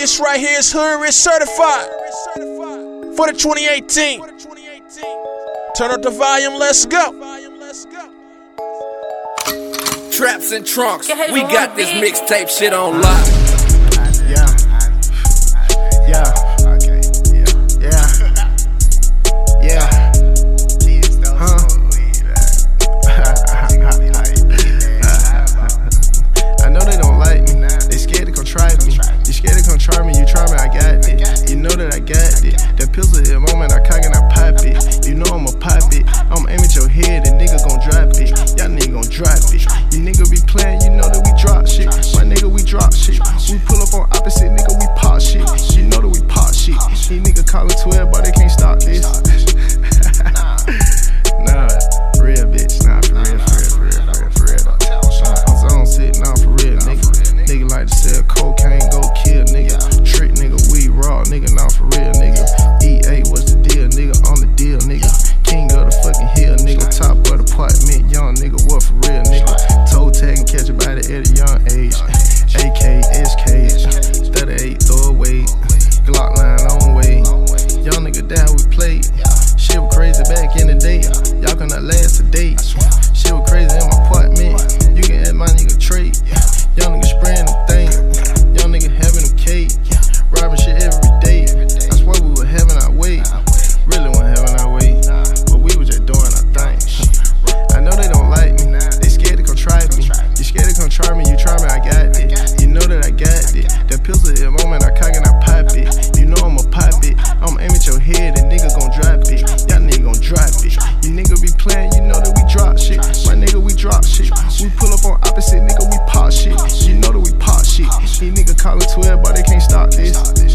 This right here is Hood Rich Certified for the 2018. Turn up the volume, let's go. Traps and trunks, we got this mixtape shit on lock. I know they don't like me, they scared to come try me. You scared to come try me, you try me, I got it. You know that I got it. That pistol at the moment, I cock and I pop it. You know I'ma pop it. I'ma aim at your head, and nigga gon' drop it. Y'all nigga gon' drop it. You nigga be playing, you know that we drop shit. My nigga, we drop shit. We pull up on opposite, nigga, we pop shit. You know that we pop shit. These niggas callin' 12, but they can't stop this. Nah, for real, bitch. Nah, for real. I'm zone sitting on for real, nigga. Nigga like to sell cocaine, go kill, nigga. Trick, nigga, we raw, nigga. Nah, for real, nigga. EA, what's the deal, nigga? On the deal, nigga. King of the fucking hill, nigga. Top of the apartment, young nigga. What for real, nigga? Toe tag and catch a body at a young age. AK, SK, 38, throw away. Glock line on way. Young nigga down, we played. Shit was crazy back in the day. Y'all cannot last a day. Shit was crazy in my apartment. You can add my nigga trade. Young nigga spraying them things. Young nigga having them cake. Robbing shit every day. I swear we were having our way. Really weren't having our way. But we was just doing our thing. I know they don't like me. They scared to come try me. You scared to come try me, you try me, I got it. You know that I got it. That pistol at the moment, I cock and I pop it. You know I'ma pop it. I'ma aim at your head, and nigga gon' drop it. Y'all nigga gon' drop it. You nigga be playing, you know that we drop shit. My nigga, we drop shit. We pull up on opposite, nigga, we pop shit. You know that we pop shit. These niggas callin' 12, but they can't stop this.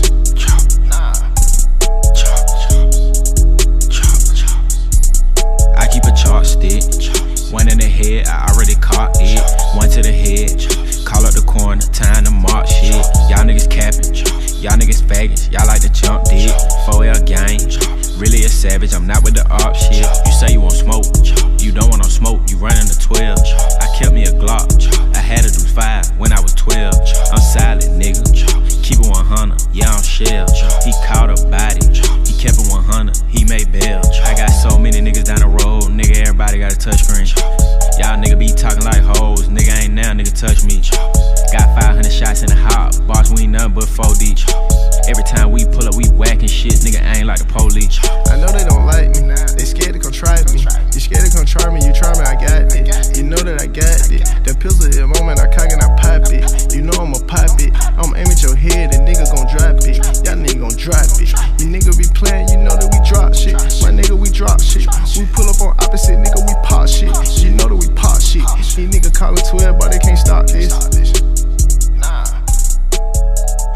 I keep a chopstick. One in the head, I already caught it. One to the head, call up the corner, time to mark shit. Y'all niggas capping, y'all niggas faggots, y'all like to jump dick. 4L gang, really a savage, I'm not with the op shit. You say you want smoke, you don't want no smoke, you running the 12. I kept me a Glock, I had to do 5 when I was 12. I'm silent, nigga, keep it 100, yeah I'm shell. He caught a body, he kept it 100, he made bail. I got so many niggas down the road, nigga everybody got a touchscreen. Y'all nigga be talking like hoes, nigga ain't now, nigga touch me. Got 500 shots in the hop, boss we ain't nothing but 4D. Every time we pull up, we whacking shit, nigga ain't like the police. I know they don't like me, they scared to come try me. You scared to come try me, you try me, I got it. You know that I got it. That pistol at the moment, I cock and I pop it. You know I'ma pop it. I'ma aim at your head, and nigga gon' drop it. Y'all nigga gon' drop it. You nigga be playing, you know that we drop shit. My nigga, we drop shit. We pull up on opposite, nigga, we pop shit. You know that we pop shit. These niggas callin' 12, but they can't stop this.